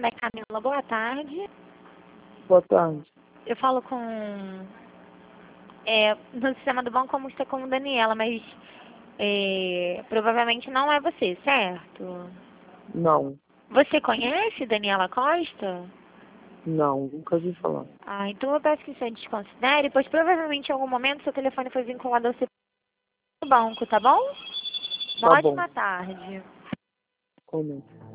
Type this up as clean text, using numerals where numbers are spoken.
nome é Camila. Boa tarde. Boa tarde. Eu falo com... no sistema do banco como está com Daniela, mas provavelmente não é você, certo? Não, Você conhece Daniela Costa? não, nunca vi falar. Ah, então eu peço que o senhor desconsidere, pois provavelmente em algum momento seu telefone foi vinculado ao seu banco, tá bom? Uma Tá bom, ótima tarde. comenta.